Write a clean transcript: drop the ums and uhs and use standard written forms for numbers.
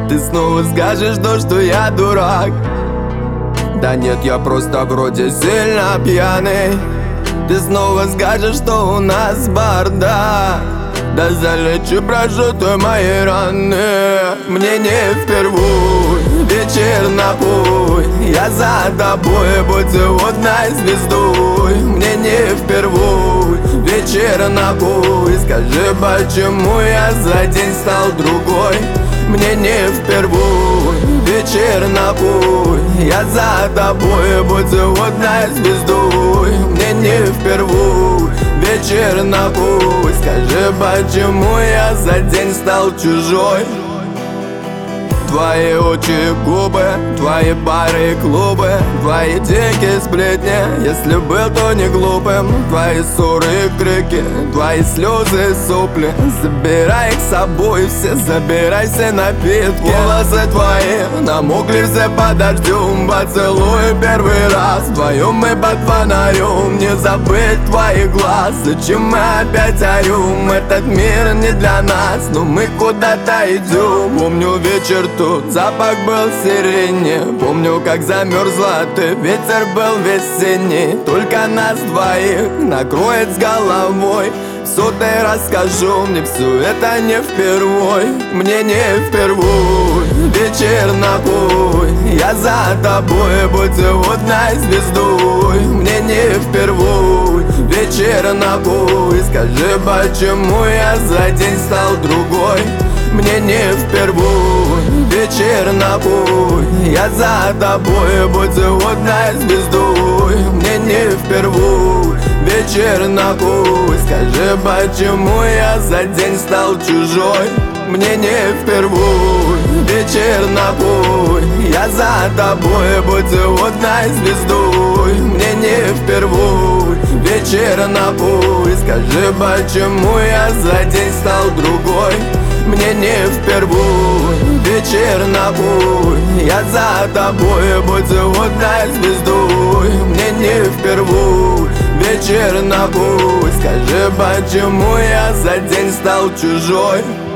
Ты снова скажешь то, что я дурак. Да нет, я просто вроде сильно пьяный. Ты снова скажешь, что у нас бардак. Да залечу, прожжётой мои раны. Мне не впервой, вечер на путь. Я за тобой, будь водной звездой. Мне не впервой, вечер на путь. Скажи, почему я за день стал другой? Мне не впервой, вечер на путь. Я за тобой, будь водной звездой. Мне не впервой, вечер на путь. Скажи, почему я за день стал чужой? Твои очи, губы, твои бары и клубы, твои дикие сплетни, если был, то не глупым. Твои ссоры и крики, твои слезы и сопли. Забирай их с собой все, забирай все напитки. Волосы твои намокли все под дождем. Поцелуй первый раз вдвоем и под фонарем. Не забыть твоих глаз, зачем мы опять орем? Этот мир не для нас, но мы куда-то идем. Помню вечер тут, запах был сирени. Помню, как замерзла ты, ветер был весенний. Только нас двоих накроет с головой. В сотый раз скажу, мне все это не впервой. Мне не впервой, вечер на путь. Я за тобой, будь водной звездой. Мне не впервой, вечер на путь. Скажи, почему я за день стал другой? Мне не впервой, вечер на путь. Я за тобой, будь водной звездой. Мне не впервой, вечер на путь. Скажи, почему я за день стал чужой? Мне не впервой, вечер на путь. Я за тобой, будь водной звездой. Мне не впервой, вечер на путь. Скажи, почему я за день стал другой? Мне не впервой, вечер на путь. Я за тобой, будь водной звездой. Мне не впервой, вечер на путь. Скажи, почему я за день стал чужой?